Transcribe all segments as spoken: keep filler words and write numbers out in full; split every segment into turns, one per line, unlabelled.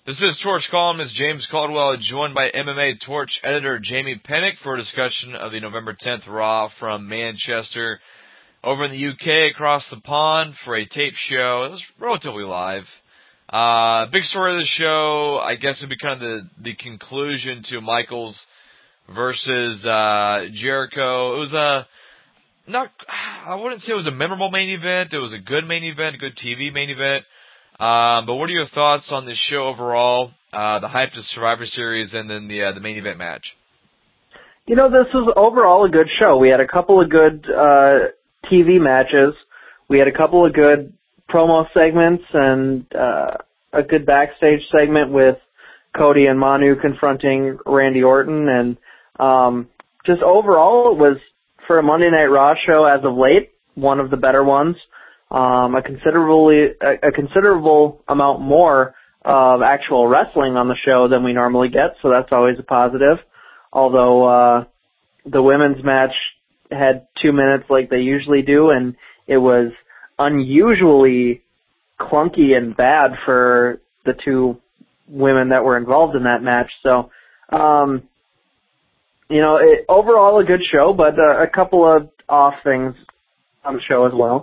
This is Torch columnist James Caldwell, joined by M M A Torch editor Jamie Pennick for a discussion of the November tenth Raw from Manchester. Over in the U K, across the pond, for a tape show. It was relatively live. Uh, big story of the show, I guess, would be kind of the, the conclusion to Michaels versus uh, Jericho. It was a, not, I wouldn't say it was a memorable main event. It was a good main event, a good T V main event. Um, but what are your thoughts on this show overall, uh, the hype to Survivor Series, and then the uh, the main event match?
You know, this was overall a good show. We had a couple of good uh, T V matches. We had a couple of good promo segments and uh, a good backstage segment with Cody and Manu confronting Randy Orton. And um, just overall, it was, for a Monday Night Raw show as of late, one of the better ones. Um, a considerably a, a considerable amount more of actual wrestling on the show than we normally get, so that's always a positive. Although uh, the women's match had two minutes like they usually do, and it was unusually clunky and bad for the two women that were involved in that match. So, um, you know, it, overall a good show, but uh, a couple of off things on the show as well.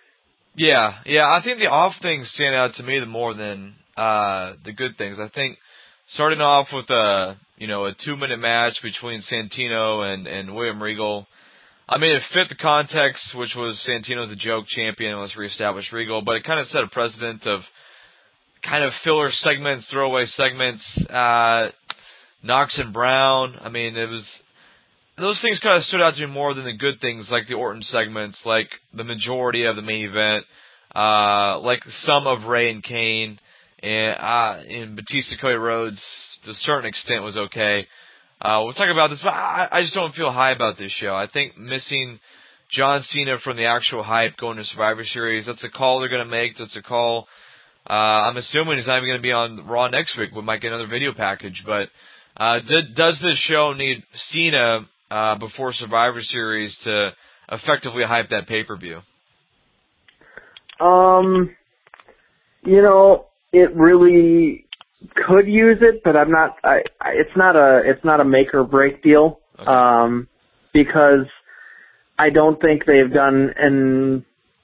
Yeah, yeah, I think the off things stand out to me the more than uh, the good things. I think starting off with a you know a two minute match between Santino and and William Regal. I mean, it fit the context, which was Santino's a joke champion and let's reestablish Regal, but it kind of set a precedent of kind of filler segments, throwaway segments. Uh, Knox and Brown. I mean, it was. Those things kind of stood out to me more than the good things, like the Orton segments, like the majority of the main event, uh, like some of Ray and Kane, and, uh, and Batista Cody Rhodes, to a certain extent, was okay. Uh, we'll talk about this, but I, I just don't feel high about this show. I think missing John Cena from the actual hype going to Survivor Series, that's a call they're going to make. That's a call. Uh, I'm assuming he's not even going to be on Raw next week. We might get another video package, but uh, did, does this show need Cena Uh, before Survivor Series to effectively hype that pay-per-view?
Um, you know, it really could use it, but I'm not. I, I it's not a it's not a make or break deal.
Okay.
Um, because I don't think they've done an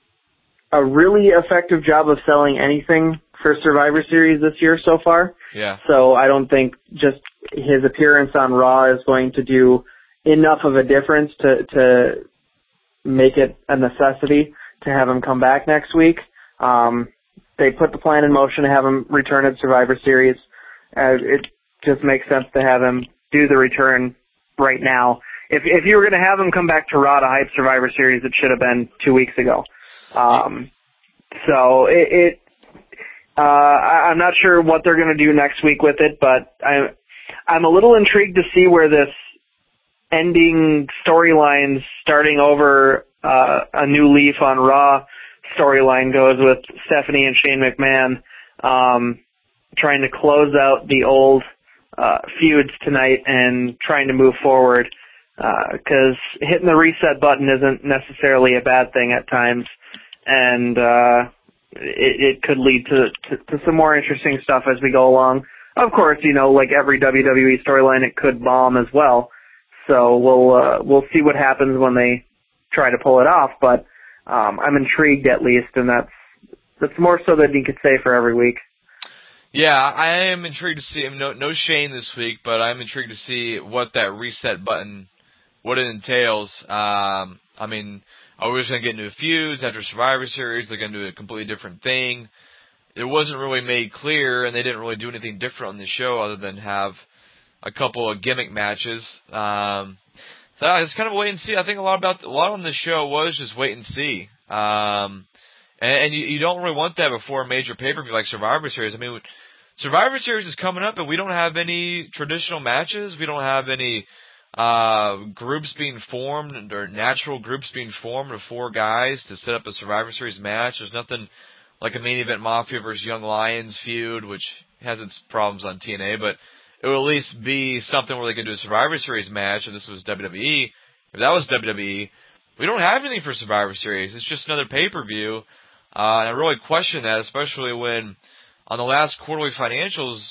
a really effective job of selling anything for Survivor Series this year so far.
Yeah.
So I don't think just his appearance on Raw is going to do enough of a difference to to make it a necessity to have him come back next week. Um, they put the plan in motion to have him return at Survivor Series. Uh, it just makes sense to have him do the return right now. If if you were going to have him come back to Raw to hype Survivor Series, it should have been two weeks ago. Um, so it, it uh, I, I'm not sure what they're going to do next week with it, but I I'm a little intrigued to see where this ending storylines, starting over uh, a new leaf on Raw storyline goes with Stephanie and Shane McMahon um, trying to close out the old uh, feuds tonight and trying to move forward, because uh, hitting the reset button isn't necessarily a bad thing at times, and uh, it, it could lead to, to, to some more interesting stuff as we go along. Of course, you know, like every W W E storyline, it could bomb as well. So we'll uh, we'll see what happens when they try to pull it off. But um, I'm intrigued at least, and that's that's more so than you could say for every week.
Yeah, I am intrigued to see. No, no Shane this week, but I'm intrigued to see what that reset button, what it entails. Um, I mean, are we just going to get into feuds after Survivor Series? They're going to do a completely different thing. It wasn't really made clear, and they didn't really do anything different on the show other than have a couple of gimmick matches. Um, so it's kind of wait and see. I think a lot about a lot on the show was just wait and see. Um, and and you, you don't really want that before a major pay-per-view like Survivor Series. I mean, Survivor Series is coming up, and we don't have any traditional matches. We don't have any uh, groups being formed or natural groups being formed of four guys to set up a Survivor Series match. There's nothing like a main event Mafia versus Young Lions feud, which has its problems on T N A, but it will at least be something where they could do a Survivor Series match, if this was W W E. If that was W W E, we don't have anything for Survivor Series. It's just another pay-per-view. Uh, and I really question that, especially when on the last quarterly financials,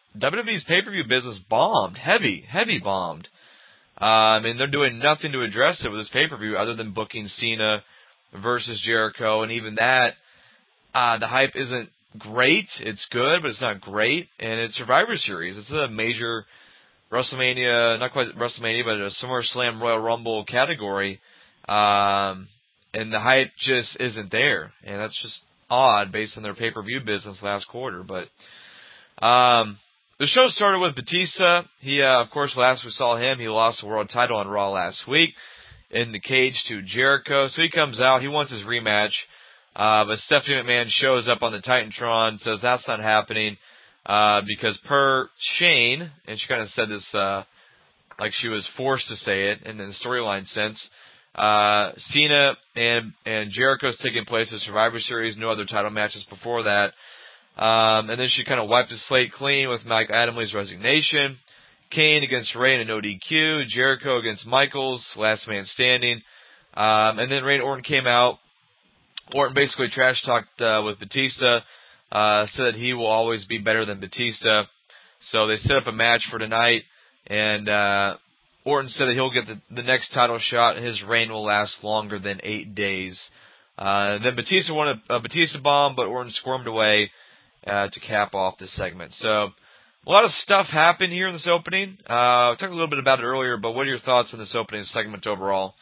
W W E's pay-per-view business bombed, heavy, heavy bombed. Uh, I mean, they're doing nothing to address it with this pay-per-view other than booking Cena versus Jericho, and even that, uh, the hype isn't great. It's good, but it's not great, and it's Survivor Series. It's a major WrestleMania, not quite WrestleMania, but a SummerSlam Royal Rumble category, um, and the hype just isn't there, and that's just odd based on their pay-per-view business last quarter. But um, the show started with Batista. He, uh, of course, last we saw him, he lost the world title on Raw last week in the cage to Jericho. So he comes out, he wants his rematch, uh, but Stephanie McMahon shows up on the Titantron, says that's not happening. Uh, because per Shane, and she kind of said this, uh, like she was forced to say it in the storyline sense, uh, Cena and, and Jericho's taking place in Survivor Series, no other title matches before that. Um, and then she kind of wiped the slate clean with Mike Adamley's resignation. Kane against Ray in a no D Q. Jericho against Michaels, last man standing. Um, and then Randy Orton came out. Orton basically trash talked, uh, with Batista. Uh, said that he will always be better than Batista. So they set up a match for tonight, and uh, Orton said that he'll get the, the next title shot, and his reign will last longer than eight days. Uh, then Batista won a, a Batista bomb, but Orton squirmed away uh, to cap off this segment. So a lot of stuff happened here in this opening. Uh, I talked a little bit about it earlier, but what are your thoughts on this opening segment overall?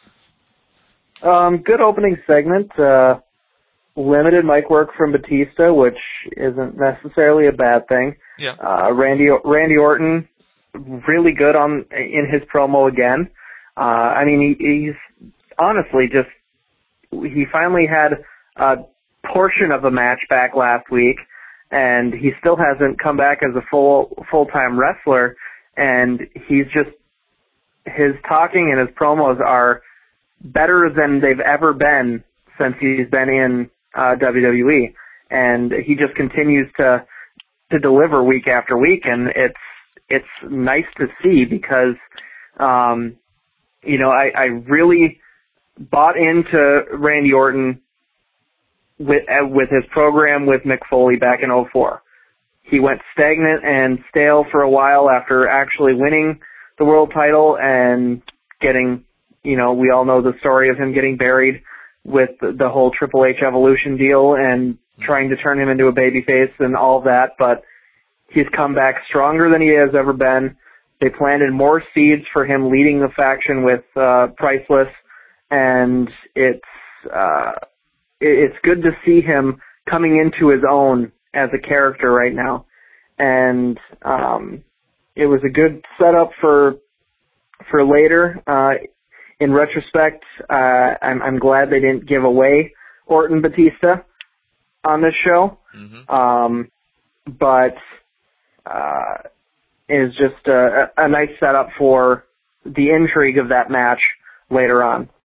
Um, good opening segment. Uh, Limited mic work from Batista, which isn't necessarily a bad thing.
Yeah.
Uh, Randy Randy Orton, really good on in his promo again. Uh, I mean, he, he's honestly just he finally had a portion of a match back last week, and he still hasn't come back as a full full time wrestler. And he's just his talking and his promos are better than they've ever been since he's been in Uh, W W E, and he just continues to to deliver week after week, and it's it's nice to see because um, you know I, I really bought into Randy Orton with uh, with his program with Mick Foley back in oh four. He went stagnant and stale for a while after actually winning the world title and getting, you know, we all know the story of him getting buried with the whole Triple H Evolution deal and trying to turn him into a babyface and all of that, but he's come back stronger than he has ever been. They planted more seeds for him leading the faction with uh, Priceless, and it's uh, it's good to see him coming into his own as a character right now. And um, it was a good setup for for later. Uh, In retrospect, uh, I'm, I'm glad they didn't give away Orton Batista on this show.
Mm-hmm.
Um, but uh, it was just a, a nice setup for the intrigue of that match later on.